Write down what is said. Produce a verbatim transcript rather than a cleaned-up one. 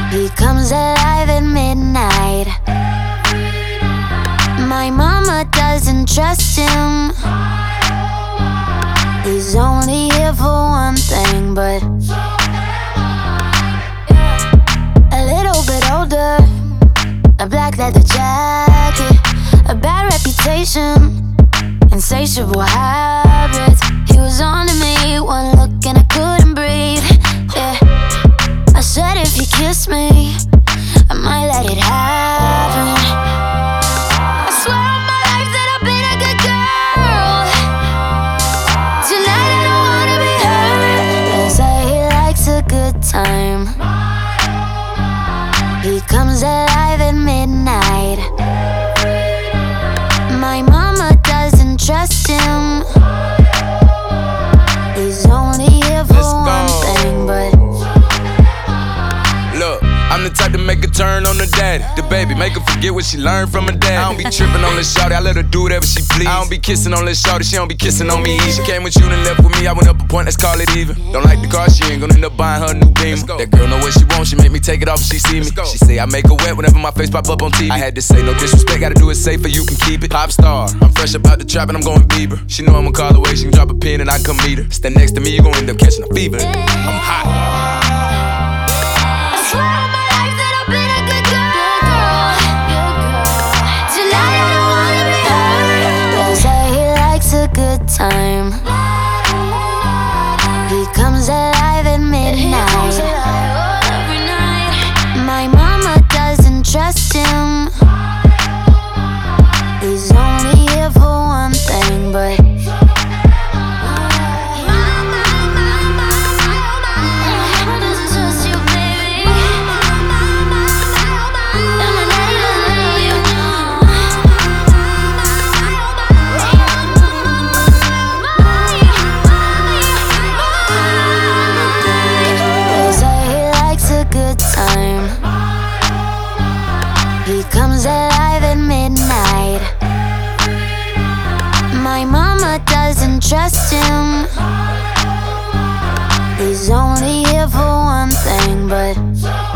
He comes alive at midnight. My mama doesn't trust him. He's only here for one thing, but a little bit older, a black leather jacket, a bad reputation, insatiable habits. He was on to me, one look and I couldn't breathe. Yeah, I said if he kissed me, I might let it happen. I swear on my life that I've been a good girl. Tonight I don't wanna be hurt. They say he likes a good time. He comes alive at midnight. My mama doesn't trust him. He's only here for one thing, but look, I'm the type to make a turn on the daddy. The baby, make her forget what she learned from her dad. I don't be tripping on this shawty, I let her do whatever she please. I don't be kissing on this shawty, she don't be kissing on me. She came with you and left with me, I went up a point, let's call it even. Don't like the car, she ain't gonna end up buying her a new Beamer. That girl know what she wants, she make me take it off if she see me. She say I make her wet whenever my face pop up on T V. I had to say no disrespect, gotta do it safer, you can keep it. Pop star, I'm fresh about the trap and I'm going Bieber. She know I'ma call away, she can drop a pin and I can come meet her. Stand next to me, you gon' end up catching a fever. I'm hot. Good time. He comes alive at midnight. My mama doesn't trust him. He's only here for one thing, but he comes alive at midnight. My mama doesn't trust him. He's only here for one thing, but